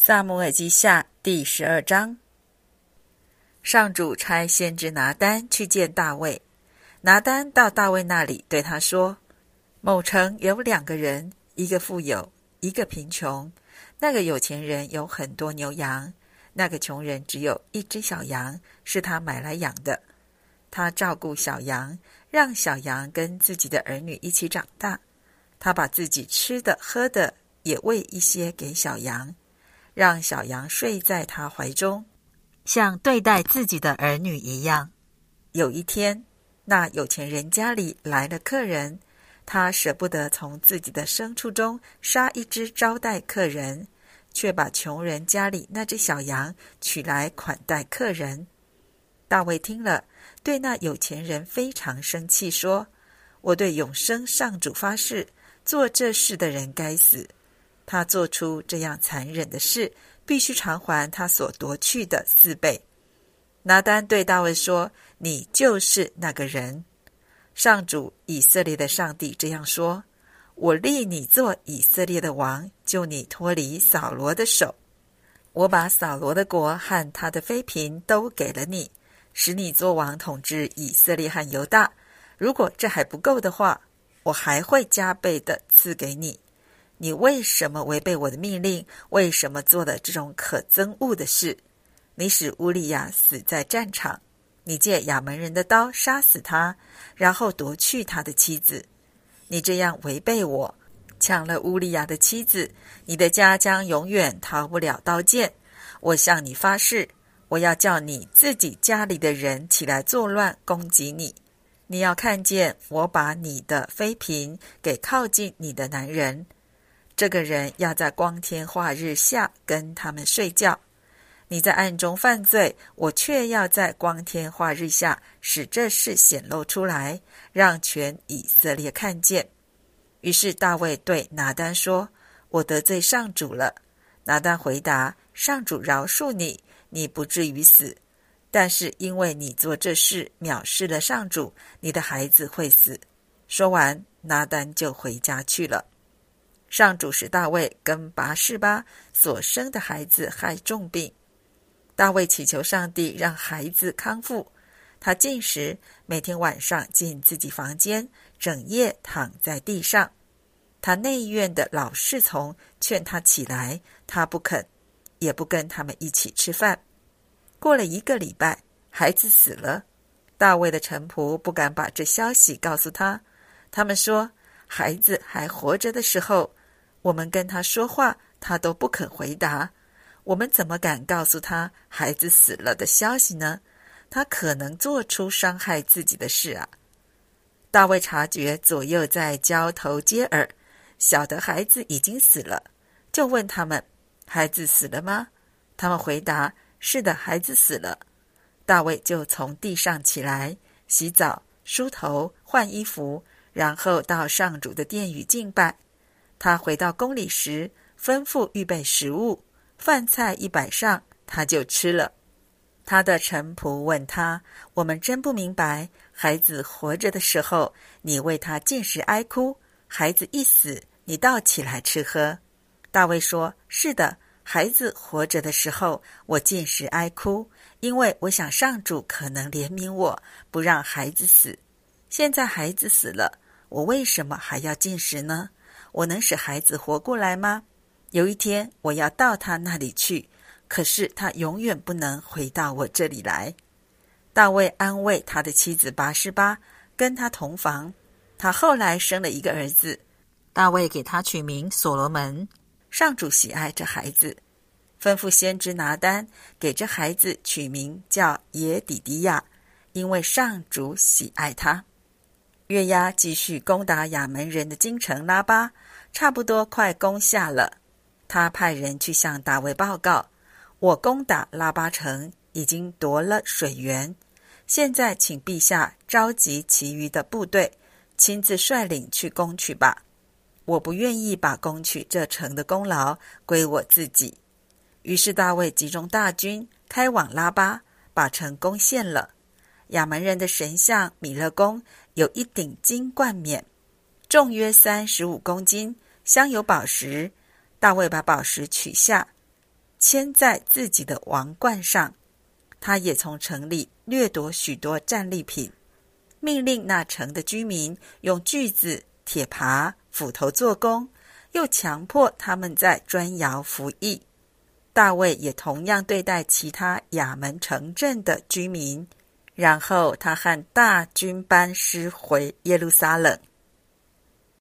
撒母耳记下第12章。上主差先知拿单去见大卫。拿单到大卫那里，对他说：某城有2个人，一个富有，一个贫穷。那个有钱人有很多牛羊，那个穷人只有1只小羊，是他买来养的。他照顾小羊，让小羊跟自己的儿女一起长大。他把自己吃的喝的也喂一些给小羊，让小羊睡在他怀中，像对待自己的儿女一样。有一天，那有钱人家里来了客人，他舍不得从自己的牲畜中杀1只招待客人，却把穷人家里那只小羊取来款待客人。大卫听了，对那有钱人非常生气，说：我对永生上主发誓，做这事的人该死。他做出这样残忍的事，必须偿还他所夺去的4倍。拿单对大卫说：你就是那个人。上主以色列的上帝这样说：我立你做以色列的王，救你脱离扫罗的手。我把扫罗的国和他的妃嫔都给了你，使你做王，统治以色列和犹大。如果这还不够的话，我还会加倍的赐给你。你为什么违背我的命令？为什么做了这种可憎恶的事？你使乌利亚死在战场，你借亚扪人的刀杀死他，然后夺去他的妻子。你这样违背我，抢了乌利亚的妻子，你的家将永远逃不了刀剑。我向你发誓，我要叫你自己家里的人起来作乱，攻击你。你要看见我把你的妃嫔给靠近你的男人，这个人要在光天化日下跟他们睡觉。你在暗中犯罪，我却要在光天化日下使这事显露出来，让全以色列看见。于是大卫对拿单说：我得罪上主了。拿单回答：上主饶恕你，你不至于死。但是因为你做这事藐视了上主，你的孩子会死。说完，拿单就回家去了。上主使大卫跟拔示巴所生的孩子害重病。大卫祈求上帝让孩子康复。他禁食，每天晚上进自己房间，整夜躺在地上。他内院的老侍从劝他起来，他不肯，也不跟他们一起吃饭。过了1个礼拜，孩子死了。大卫的臣仆不敢把这消息告诉他，他们说：孩子还活着的时候，我们跟他说话，他都不肯回答。我们怎么敢告诉他孩子死了的消息呢？他可能做出伤害自己的事啊。大卫察觉左右在交头接耳，晓得孩子已经死了，就问他们：孩子死了吗？他们回答：是的，孩子死了。大卫就从地上起来，洗澡、梳头、换衣服，然后到上主的殿宇敬拜。他回到宫里时，吩咐预备食物，饭菜一摆上，他就吃了。他的臣仆问他：我们真不明白，孩子活着的时候，你为他禁食哀哭，孩子一死，你倒起来吃喝。大卫说：是的，孩子活着的时候，我禁食哀哭，因为我想上主可能怜悯我，不让孩子死。现在孩子死了，我为什么还要禁食呢？我能使孩子活过来吗？有一天我要到他那里去，可是他永远不能回到我这里来。大卫安慰他的妻子拔示巴，跟他同房。他后来生了1个儿子，大卫给他取名所罗门。上主喜爱这孩子，吩咐先知拿单给这孩子取名叫耶底迪亚，因为上主喜爱他。约押继续攻打亚扪人的京城拉巴，差不多快攻下了。他派人去向大卫报告：我攻打拉巴城，已经夺了水源，现在请陛下召集其余的部队，亲自率领去攻取吧。我不愿意把攻取这城的功劳归我自己。于是大卫集中大军，开往拉巴，把城攻陷了。亚扪人的神像米勒公有1顶金冠冕，重约35公斤，镶有宝石。大卫把宝石取下， 牵在自己的王冠上。他也从城里掠夺许多战利品，命令那城的居民用锯子、铁耙、斧头做工，又强迫他们在砖窑服役。大卫也同样对待其他亚门城镇的居民，然后他和大军班师回耶路撒冷。